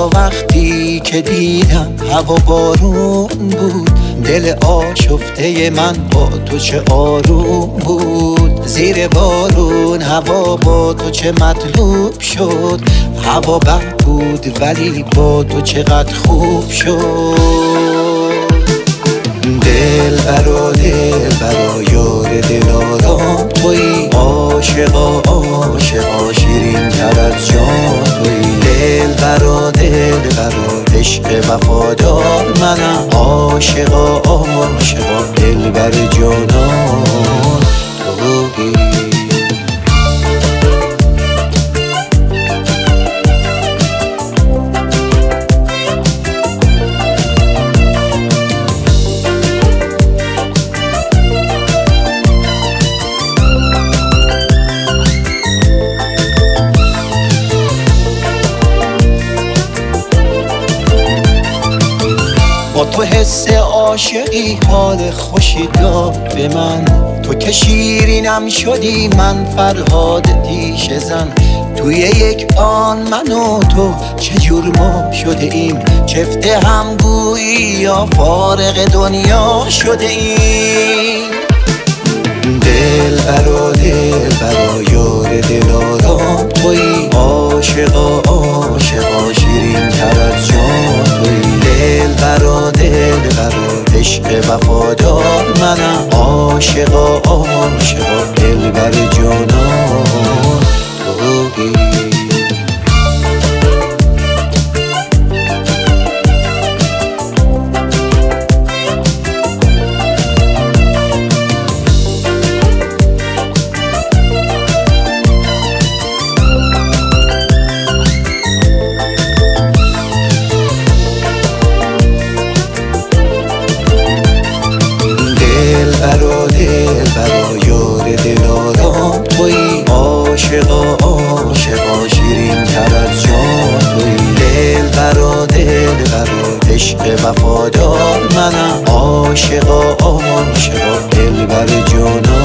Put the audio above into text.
خدا وقتی که دیدم هوا بارون بود، دل آشفته من با تو چه آروم بود. زیر بارون هوا با تو چه مطلوب شد، هوا بد بود ولی با تو چقدر خوب شد. دل برا یار دلارام تویی، عاشقا عاشقا شیرین تر از جان تویی. دل برا عشق وفادار منم، عاشقا عاشقا دل بر جانان تویی. با تو حس عاشقی حال خوشی داد به من، تو که شیرینم شدی من فرهاد دیشه زن. توی یک آن من و تو چجور ما شده ایم، چفته هم گویی یا فارغ دنیا شده ایم. دل برا یار دلارام تویی، عاشقا عاشقا شیرین تر از جان تویی. دل برا عشق وفادار منم، عاشقا عاشقا دل بر جانان تویی. برا یار دلارام تویی، عاشقا عاشقا شیرین تر از جان تویی. دل برا عشق وفادار منم، عاشقا عاشقا دل بر جانان